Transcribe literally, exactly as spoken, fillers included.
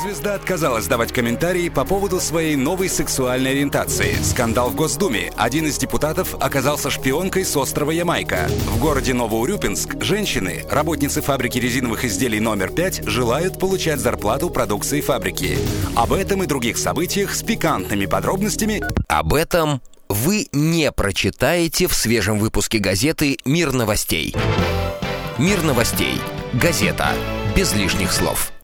Рок-звезда отказалась давать комментарии по поводу своей новой сексуальной ориентации. Скандал в Госдуме. Один из депутатов оказался шпионкой с острова Ямайка. В городе Новоурюпинск женщины, работницы фабрики резиновых изделий номер пять, желают получать зарплату продукции фабрики. Об этом и других событиях с пикантными подробностями. Об этом вы не прочитаете в свежем выпуске газеты «Мир новостей». «Мир новостей». Газета. Без лишних слов.